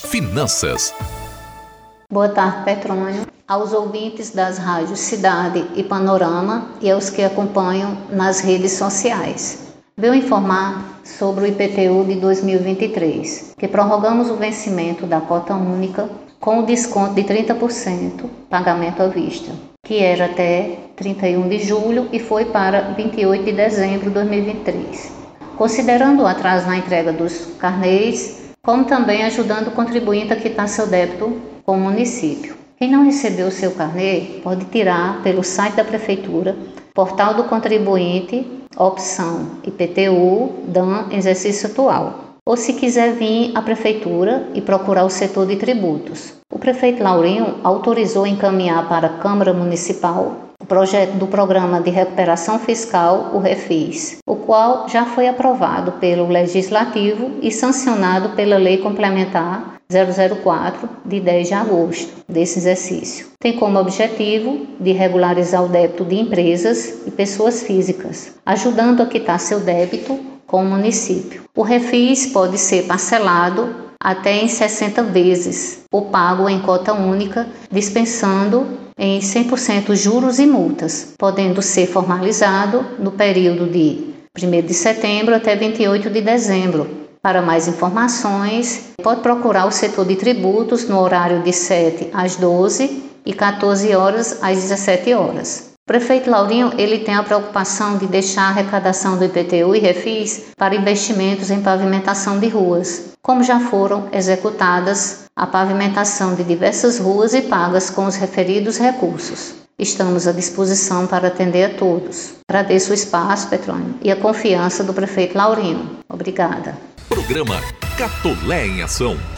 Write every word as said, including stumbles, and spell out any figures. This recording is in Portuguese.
Finanças. Boa tarde, Petrônio. Aos ouvintes das rádios Cidade e Panorama e aos que acompanham nas redes sociais. Venho informar sobre o I P T U de dois mil e vinte e três, que prorrogamos o vencimento da cota única com o desconto de trinta por cento pagamento à vista, que era até trinta e um de julho e foi para vinte e oito de dezembro de dois mil e vinte e três. Considerando o atraso na entrega dos carnês, como também ajudando o contribuinte a quitar seu débito com o município. Quem não recebeu o seu carnê pode tirar pelo site da Prefeitura, Portal do Contribuinte, opção I P T U, D A M, exercício atual. Ou se quiser vir à Prefeitura e procurar o setor de tributos. O prefeito Laurinho autorizou encaminhar para a Câmara Municipal o projeto do Programa de Recuperação Fiscal, o REFIS, o qual já foi aprovado pelo Legislativo e sancionado pela Lei Complementar zero zero quatro, de dez de agosto desse exercício. Tem como objetivo de regularizar o débito de empresas e pessoas físicas, ajudando a quitar seu débito com o município. O REFIS pode ser parcelado até em sessenta vezes, ou pago em cota única, dispensando em cem por cento juros e multas, podendo ser formalizado no período de primeiro de setembro até vinte e oito de dezembro. Para mais informações, pode procurar o setor de tributos no horário de sete às doze e quatorze horas às dezessete horas. O prefeito Laurinho ele tem a preocupação de deixar a arrecadação do I P T U e REFIS para investimentos em pavimentação de ruas, como já foram executadas a pavimentação de diversas ruas e pagas com os referidos recursos. Estamos à disposição para atender a todos. Agradeço o espaço, Petrônio, e a confiança do prefeito Laurinho. Obrigada. Programa Catolé em Ação.